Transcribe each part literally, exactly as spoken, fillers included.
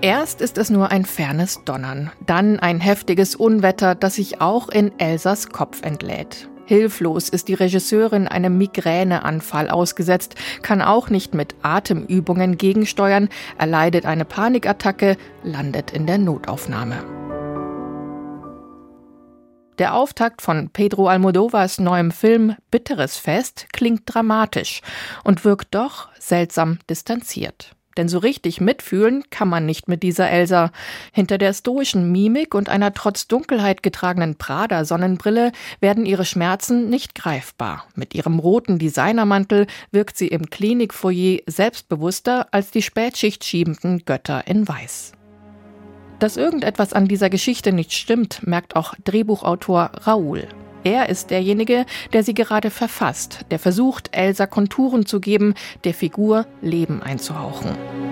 Erst ist es nur ein fernes Donnern, dann ein heftiges Unwetter, das sich auch in Elsas Kopf entlädt. Hilflos ist die Regisseurin einem Migräneanfall ausgesetzt, kann auch nicht mit Atemübungen gegensteuern, erleidet eine Panikattacke, landet in der Notaufnahme. Der Auftakt von Pedro Almodóvars neuem Film Bitteres Fest klingt dramatisch und wirkt doch seltsam distanziert. Denn so richtig mitfühlen kann man nicht mit dieser Elsa. Hinter der stoischen Mimik und einer trotz Dunkelheit getragenen Prada-Sonnenbrille werden ihre Schmerzen nicht greifbar. Mit ihrem roten Designermantel wirkt sie im Klinikfoyer selbstbewusster als die Spätschicht schiebenden Götter in Weiß. Dass irgendetwas an dieser Geschichte nicht stimmt, merkt auch Drehbuchautor Raoul. Er ist derjenige, der sie gerade verfasst, der versucht, Elsa Konturen zu geben, der Figur Leben einzuhauchen.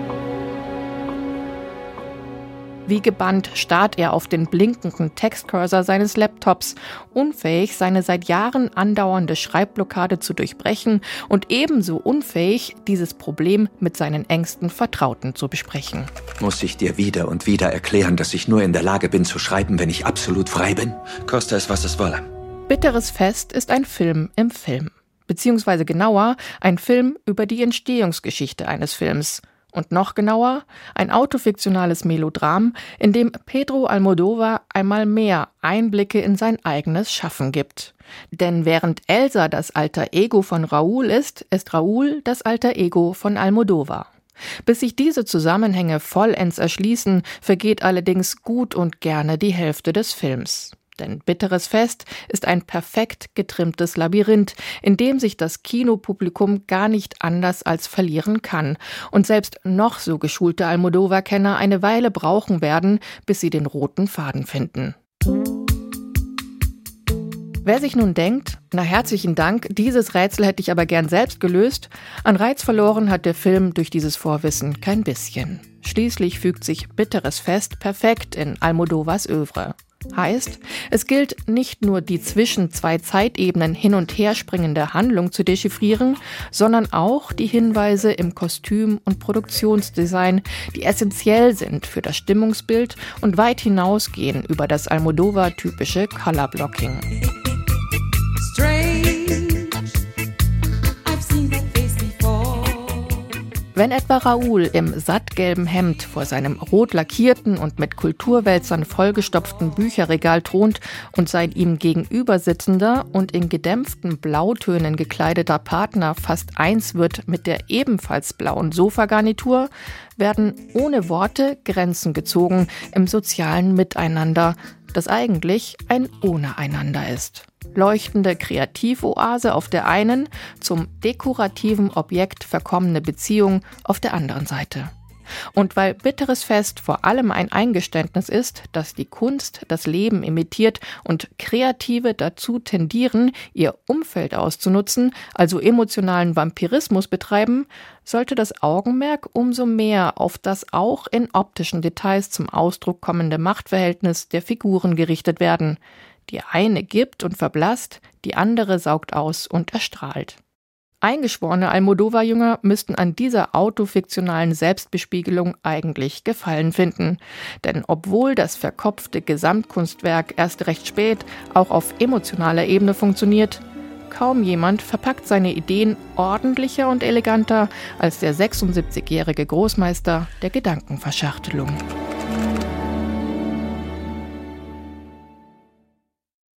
Wie gebannt starrt er auf den blinkenden Textcursor seines Laptops, unfähig, seine seit Jahren andauernde Schreibblockade zu durchbrechen und ebenso unfähig, dieses Problem mit seinen engsten Vertrauten zu besprechen. Muss ich dir wieder und wieder erklären, dass ich nur in der Lage bin zu schreiben, wenn ich absolut frei bin? Koste es, was es wolle. Bitteres Fest ist ein Film im Film. Beziehungsweise genauer, ein Film über die Entstehungsgeschichte eines Films. Und noch genauer, ein autofiktionales Melodram, in dem Pedro Almodóvar einmal mehr Einblicke in sein eigenes Schaffen gibt. Denn während Elsa das alter Ego von Raoul ist, ist Raoul das alter Ego von Almodóvar. Bis sich diese Zusammenhänge vollends erschließen, vergeht allerdings gut und gerne die Hälfte des Films. Denn Bitteres Fest ist ein perfekt getrimmtes Labyrinth, in dem sich das Kinopublikum gar nicht anders als verlieren kann und selbst noch so geschulte Almodóvar-Kenner eine Weile brauchen werden, bis sie den roten Faden finden. Wer sich nun denkt, na herzlichen Dank, dieses Rätsel hätte ich aber gern selbst gelöst, an Reiz verloren hat der Film durch dieses Vorwissen kein bisschen. Schließlich fügt sich Bitteres Fest perfekt in Almodóvars Œuvre. Heißt, es gilt nicht nur die zwischen zwei Zeitebenen hin und her springende Handlung zu dechiffrieren, sondern auch die Hinweise im Kostüm- und Produktionsdesign, die essentiell sind für das Stimmungsbild und weit hinausgehen über das Almodóvar-typische Colorblocking. Wenn etwa Raoul im sattgelben Hemd vor seinem rot lackierten und mit Kulturwälzern vollgestopften Bücherregal thront und sein ihm gegenüber sitzender und in gedämpften Blautönen gekleideter Partner fast eins wird mit der ebenfalls blauen Sofagarnitur, werden ohne Worte Grenzen gezogen im sozialen Miteinander, das eigentlich ein Ohne-einander ist. Leuchtende Kreativoase auf der einen, zum dekorativen Objekt verkommene Beziehung auf der anderen Seite. Und weil Bitteres Fest vor allem ein Eingeständnis ist, dass die Kunst das Leben imitiert und Kreative dazu tendieren, ihr Umfeld auszunutzen, also emotionalen Vampirismus betreiben, sollte das Augenmerk umso mehr auf das auch in optischen Details zum Ausdruck kommende Machtverhältnis der Figuren gerichtet werden. Die eine gibt und verblasst, die andere saugt aus und erstrahlt. Eingeschworene Almodóvar-Jünger müssten an dieser autofiktionalen Selbstbespiegelung eigentlich Gefallen finden. Denn obwohl das verkopfte Gesamtkunstwerk erst recht spät auch auf emotionaler Ebene funktioniert, kaum jemand verpackt seine Ideen ordentlicher und eleganter als der sechsundsiebzigjährige Großmeister der Gedankenverschachtelung.